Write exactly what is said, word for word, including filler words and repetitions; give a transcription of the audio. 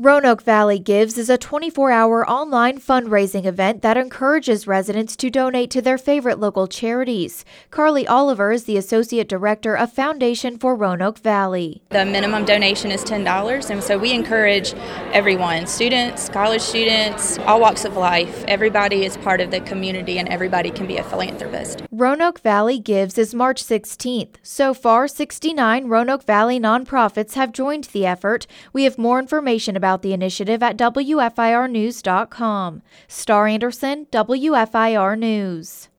Roanoke Valley Gives is a twenty-four hour online fundraising event that encourages residents to donate to their favorite local charities. Carly Oliver is the Associate Director of Foundation for Roanoke Valley. The minimum donation is ten dollars, and so we encourage everyone, students, college students, all walks of life. Everybody is part of the community and everybody can be a philanthropist. Roanoke Valley Gives is March sixteenth. So far, sixty-nine Roanoke Valley nonprofits have joined the effort. We have more information about about the initiative at W F I R news dot com. Star Anderson, W F I R News.